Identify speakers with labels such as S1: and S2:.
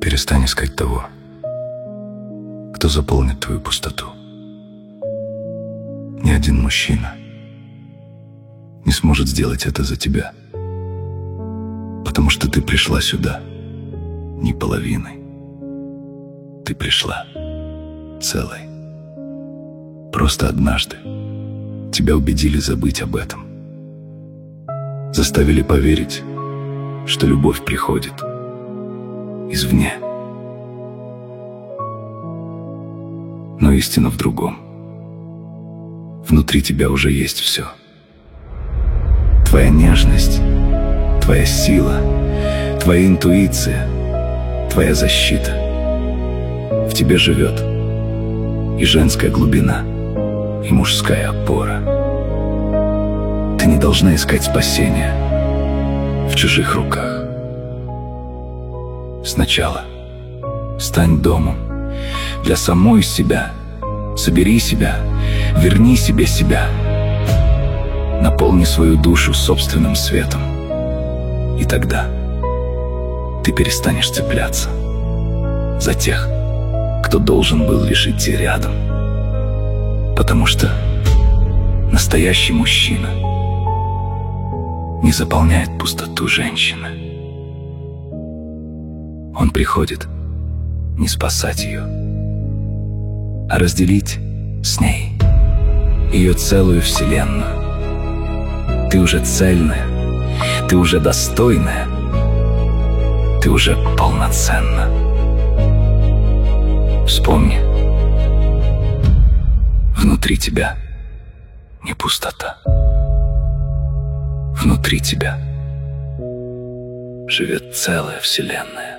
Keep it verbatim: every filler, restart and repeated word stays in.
S1: Перестань искать того, кто заполнит твою пустоту. Ни один мужчина не сможет сделать это за тебя, потому что ты пришла сюда не половиной. Ты пришла целой. Просто однажды тебя убедили забыть об этом. Заставили поверить, что любовь приходит извне. Но истина в другом. Внутри тебя уже есть все. Твоя нежность, твоя сила, твоя интуиция, твоя защита. В тебе живет и женская глубина, и мужская опора. Ты не должна искать спасения в чужих руках. Сначала стань домом для самой себя. Собери себя, верни себе себя. Наполни свою душу собственным светом. И тогда ты перестанешь цепляться за тех, кто должен был лишь идти рядом. Потому что настоящий мужчина не заполняет пустоту женщины. Он приходит не спасать ее, а разделить с ней ее целую вселенную. Ты уже цельная, ты уже достойная, ты уже полноценна. Вспомни, внутри тебя не пустота. Внутри тебя живет целая вселенная.